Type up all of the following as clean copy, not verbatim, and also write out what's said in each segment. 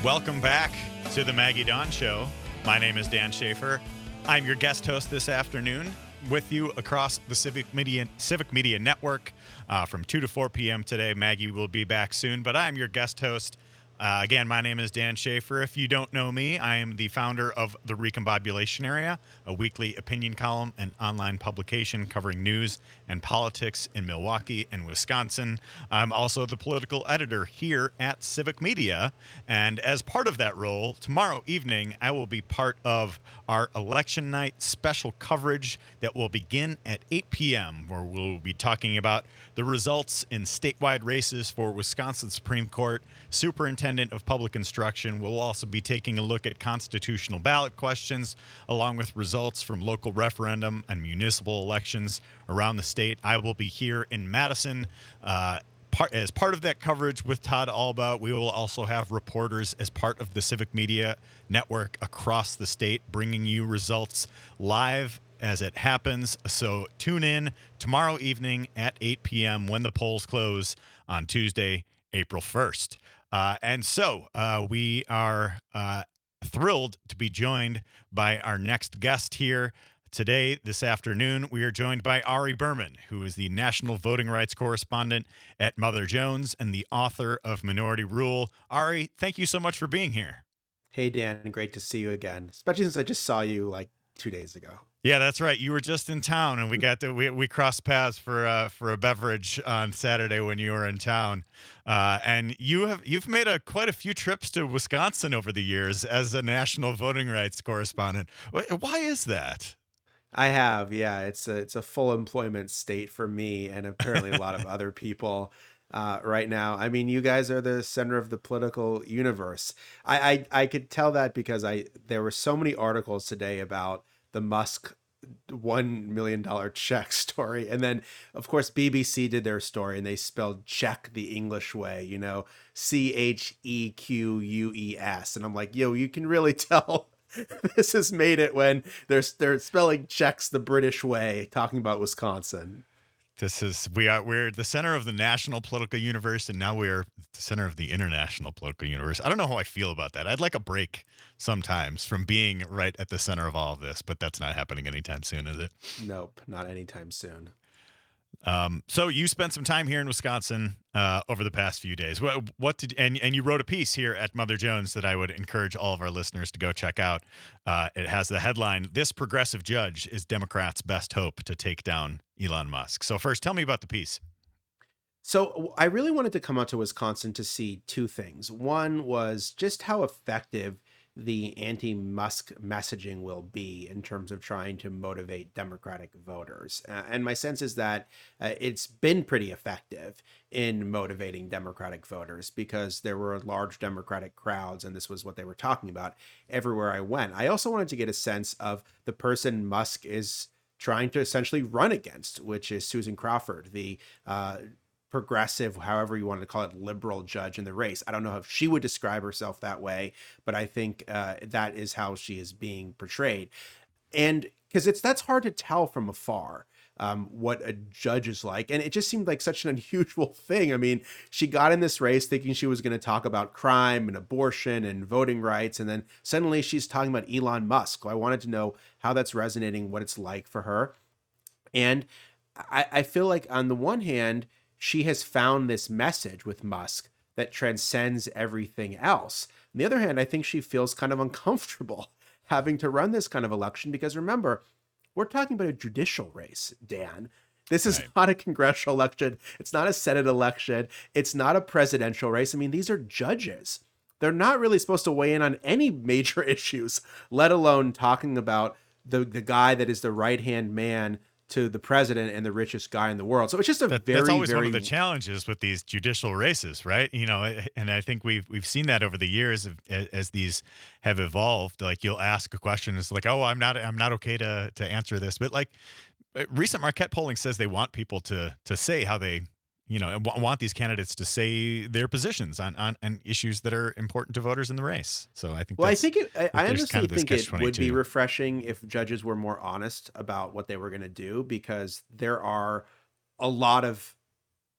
Welcome back to the Maggie Dawn Show. My name is Dan Schaefer. I'm your guest host this afternoon with you across the Civic Media Network from 2 to 4 p.m. today. Maggie will be back soon, but I'm your guest host. Again, my name is Dan Schaefer. If you don't know me, I am the founder of The Recombobulation Area, a weekly opinion column and online publication covering news and politics in Milwaukee and Wisconsin. I'm also the political editor here at Civic Media. And as part of that role, tomorrow evening, I will be part of our election night special coverage that will begin at 8 p.m., where we'll be talking about the results in statewide races for Wisconsin Supreme Court, Superintendent of Public Instruction. We'll also be taking a look at constitutional ballot questions, along with results from local referendum and municipal elections around the state. I will be here in Madison as part of that coverage with Todd Alba. We will also have reporters as part of the Civic Media Network across the state, bringing you results live as it happens. So tune in tomorrow evening at 8 p.m. when the polls close on Tuesday, April 1st. And so we are thrilled to be joined by our next guest here today. This afternoon, we are joined by Ari Berman, who is the national voting rights correspondent at Mother Jones and the author of Minority Rule. Ari, thank you so much for being here. Hey, Dan, great to see you again, especially since I just saw you like 2 days ago. Yeah, that's right. You were just in town, and we crossed paths for a beverage on Saturday when you were in town. And you've made quite a few trips to Wisconsin over the years as a national voting rights correspondent. Why is that? I have, yeah. It's a full employment state for me, and apparently a lot of other people right now. I mean, you guys are the center of the political universe. I could tell that because there were so many articles today about the Musk $1 million check story. And then, of course, BBC did their story and they spelled check the English way, CHEQUES. And I'm like, yo, you can really tell this has made it when they're spelling checks the British way, talking about Wisconsin. We're the center of the national political universe, and now we're the center of the international political universe. I don't know how I feel about that. I'd like a break sometimes from being right at the center of all of this, but that's not happening anytime soon, is it? Nope, not anytime soon. So you spent some time here in Wisconsin over the past few days. And you wrote a piece here at Mother Jones that I would encourage all of our listeners to go check out. It has the headline, "This Progressive Judge is Democrats' Best Hope to Take Down Elon Musk." So first, tell me about the piece. So I really wanted to come out to Wisconsin to see two things. One was just how effective the anti-Musk messaging will be in terms of trying to motivate Democratic voters. And my sense is that it's been pretty effective in motivating Democratic voters because there were large Democratic crowds, and this was what they were talking about everywhere I went. I also wanted to get a sense of the person Musk is trying to essentially run against, which is Susan Crawford, the progressive, however you want to call it, liberal judge in the race. I don't know if she would describe herself that way, but I think that is how she is being portrayed. And because that's hard to tell from afar what a judge is like. And it just seemed like such an unusual thing. I mean, she got in this race thinking she was going to talk about crime and abortion and voting rights. And then suddenly she's talking about Elon Musk. I wanted to know how that's resonating, what it's like for her. And I feel like on the one hand, she has found this message with Musk that transcends everything else. On the other hand, I think she feels kind of uncomfortable having to run this kind of election because remember, we're talking about a judicial race, Dan. This is not a congressional election. It's not a Senate election. It's not a presidential race. I mean, these are judges. They're not really supposed to weigh in on any major issues, let alone talking about the guy that is the right-hand man to the president and the richest guy in the world. So it's just that's always one of the challenges with these judicial races, right? And I think we've seen that over the years as these have evolved. Like you'll ask a question, it's like, oh, I'm not okay to answer this. But like recent Marquette polling says they want people to say how they, want these candidates to say their positions on issues that are important to voters in the race. So I think, I honestly think it would be catch-22. refreshing if judges were more honest about what they were going to do, because there are a lot of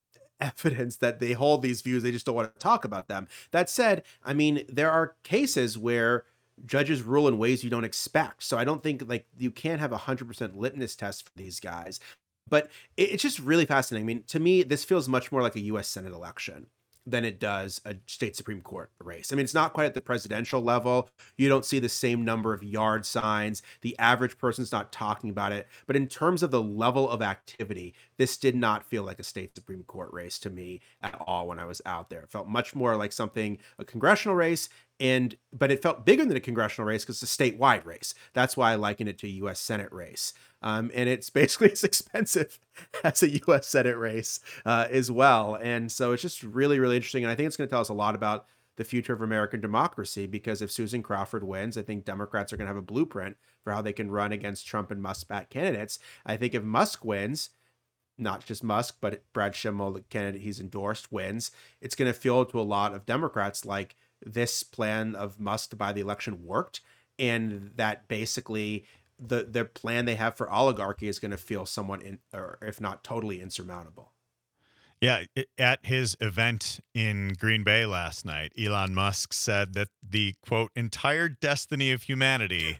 evidence that they hold these views. They just don't want to talk about them. That said, I mean, there are cases where judges rule in ways you don't expect. So I don't think like you can't have 100% litmus test for these guys. But it's just really fascinating. I mean, to me, this feels much more like a US Senate election than it does a state Supreme Court race. I mean, it's not quite at the presidential level. You don't see the same number of yard signs. The average person's not talking about it. But in terms of the level of activity, this did not feel like a state Supreme Court race to me at all when I was out there. It felt much more like something, a congressional race, but it felt bigger than a congressional race because it's a statewide race. That's why I liken it to a U.S. Senate race. And it's basically as expensive as a U.S. Senate race as well. And so it's just really, really interesting. And I think it's going to tell us a lot about the future of American democracy, because if Susan Crawford wins, I think Democrats are going to have a blueprint for how they can run against Trump and Musk-backed candidates. I think if Musk wins, not just Musk, but Brad Schimmel, the candidate he's endorsed, wins, it's going to feel to a lot of Democrats like this plan of Musk to buy the election worked, and that basically the plan they have for oligarchy is going to feel somewhat or if not totally insurmountable. Yeah, at his event in Green Bay last night, Elon Musk said that the quote entire destiny of humanity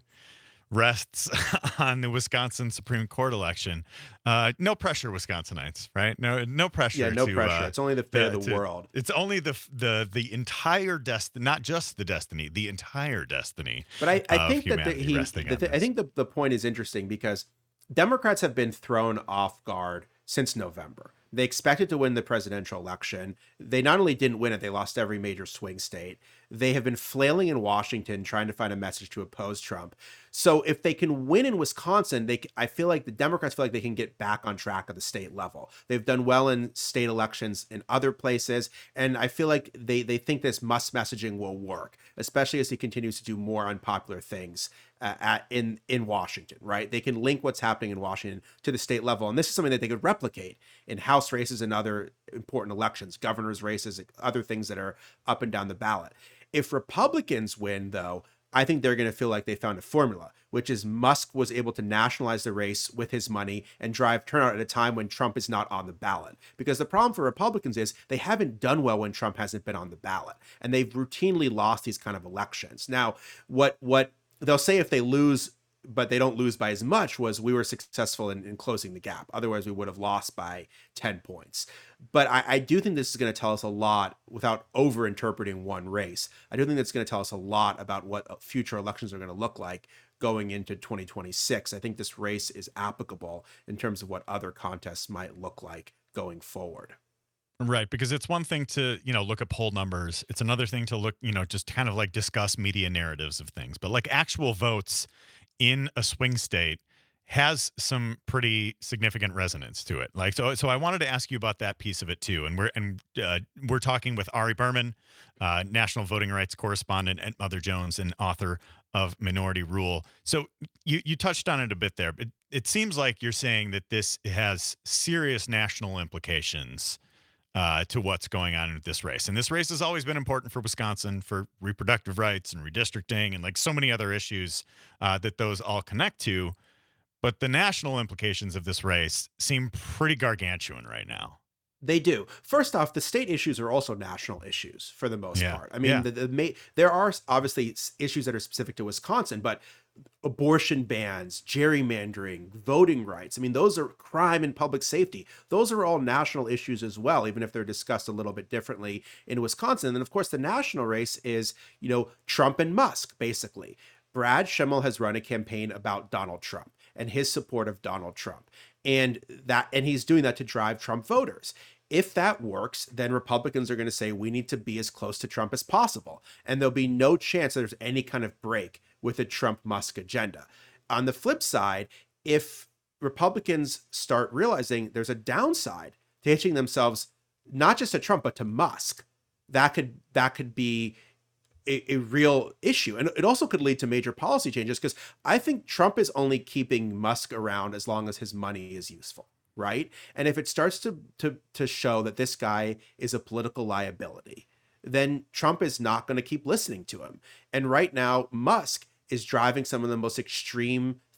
rests on the Wisconsin Supreme Court election. No pressure, Wisconsinites, right? No pressure. Yeah, no pressure. It's only the fate of the world. It's only the entire destiny, not just the destiny, the entire destiny. But I think that I think the point is interesting because Democrats have been thrown off guard since November. They expected to win the presidential election. They not only didn't win it, they lost every major swing state. They have been flailing in Washington trying to find a message to oppose Trump. So if they can win in Wisconsin, I feel like the Democrats feel like they can get back on track at the state level. They've done well in state elections in other places, and I feel like they think this Musk messaging will work, especially as he continues to do more unpopular things in Washington, right? They can link what's happening in Washington to the state level, and this is something that they could replicate in House races and other important elections, governor's races, other things that are up and down the ballot. If Republicans win, though, I think they're going to feel like they found a formula, which is Musk was able to nationalize the race with his money and drive turnout at a time when Trump is not on the ballot. Because the problem for Republicans is they haven't done well when Trump hasn't been on the ballot, and they've routinely lost these kind of elections. Now, what they'll say if they lose, but they don't lose by as much, was we were successful in closing the gap. Otherwise, we would have lost by 10 points. But I do think this is going to tell us a lot without over-interpreting one race. I do think that's going to tell us a lot about what future elections are going to look like going into 2026. I think this race is applicable in terms of what other contests might look like going forward. Right, because it's one thing to, look at poll numbers. It's another thing to look, just kind of like discuss media narratives of things. But like actual votes in a swing state has some pretty significant resonance to it. Like so I wanted to ask you about that piece of it too. And we're talking with Ari Berman, national voting rights correspondent at Mother Jones and author of Minority Rule. So you touched on it a bit there, but it seems like you're saying that this has serious national implications to what's going on in this race. And this race has always been important for Wisconsin for reproductive rights and redistricting and like so many other issues that those all connect to. But the national implications of this race seem pretty gargantuan right now. They do. First off, the state issues are also national issues for the most part. I mean, Yeah. there are obviously issues that are specific to Wisconsin, but abortion bans, gerrymandering, voting rights. I mean, those are crime and public safety. Those are all national issues as well, even if they're discussed a little bit differently in Wisconsin. And then, of course, the national race is, Trump and Musk, basically. Brad Schimmel has run a campaign about Donald Trump and his support of Donald Trump. And he's doing that to drive Trump voters. If that works, then Republicans are going to say we need to be as close to Trump as possible. And there'll be no chance that there's any kind of break with the Trump-Musk agenda. On the flip side, if Republicans start realizing there's a downside to hitching themselves not just to Trump, but to Musk, that could be a real issue. And it also could lead to major policy changes, because I think Trump is only keeping Musk around as long as his money is useful, right? And if it starts to show that this guy is a political liability, then Trump is not going to keep listening to him. And right now, Musk is driving some of the most extreme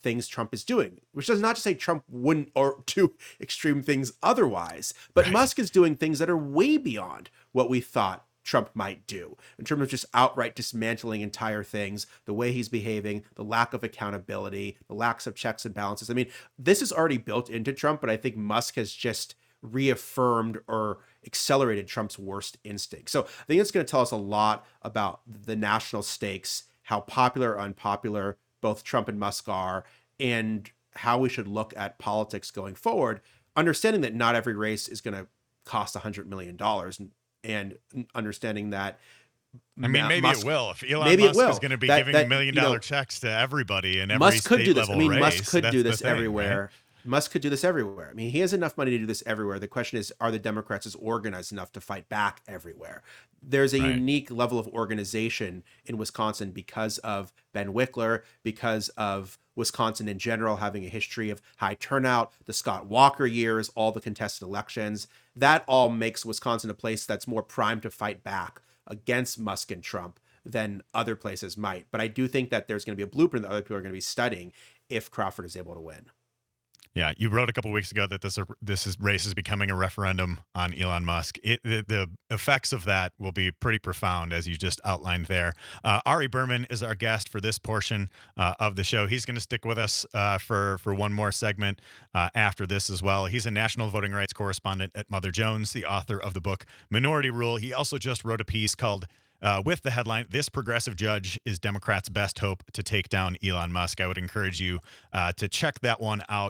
things Trump is doing, which does not to say Trump wouldn't or do extreme things otherwise, but Right. Musk is doing things that are way beyond what we thought Trump might do in terms of just outright dismantling entire things, the way he's behaving, the lack of accountability, the lack of checks and balances. I mean, this is already built into Trump, but I think Musk has just reaffirmed or accelerated Trump's worst instinct. So I think it's going to tell us a lot about the national stakes, how popular or unpopular both Trump and Musk are, and how we should look at politics going forward, understanding that not every race is going to cost $100 million and understanding that I mean, maybe Musk, it will. If Elon maybe it Musk will. is going to be That- giving that, $1 million you know, checks to everybody in every Musk could state do this. I level mean, race, Musk could that's do the this thing, right? everywhere. Musk could do this everywhere. I mean, he has enough money to do this everywhere. The question is, are the Democrats as organized enough to fight back everywhere? There's a Right. unique level of organization in Wisconsin because of Ben Wickler, because of Wisconsin in general having a history of high turnout, the Scott Walker years, all the contested elections. That all makes Wisconsin a place that's more primed to fight back against Musk and Trump than other places might. But I do think that there's going to be a blueprint that other people are going to be studying if Crawford is able to win. Yeah, you wrote a couple weeks ago that this race is becoming a referendum on Elon Musk. The effects of that will be pretty profound, as you just outlined there. Ari Berman is our guest for this portion of the show. He's going to stick with us for one more segment after this as well. He's a national voting rights correspondent at Mother Jones, the author of the book Minority Rule. He also just wrote a piece called with the headline, "This Progressive Judge is Democrats' Best Hope to Take Down Elon Musk." I would encourage you to check that one out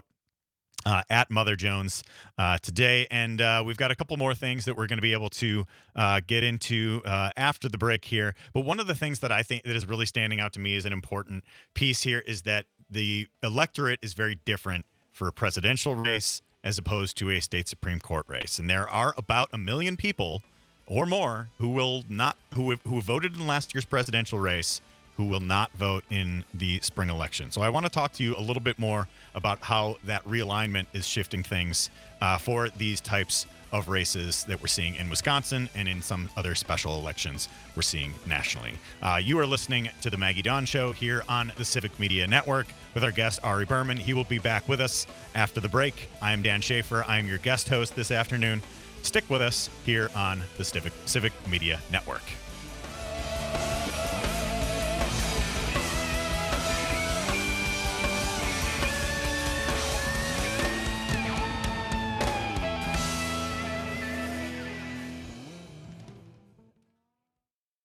at Mother Jones today. And we've got a couple more things that we're going to be able to get into after the break here. But one of the things that I think that is really standing out to me as an important piece here is that the electorate is very different for a presidential race as opposed to a state Supreme Court race. And there are about 1 million people or more who voted in last year's presidential race who will not vote in the spring election. So I want to talk to you a little bit more about how that realignment is shifting things for these types of races that we're seeing in Wisconsin and in some other special elections we're seeing nationally. You are listening to The Maggie Dawn Show here on the Civic Media Network with our guest, Ari Berman. He will be back with us after the break. I am Dan Schaefer. I am your guest host this afternoon. Stick with us here on the Civic Media Network.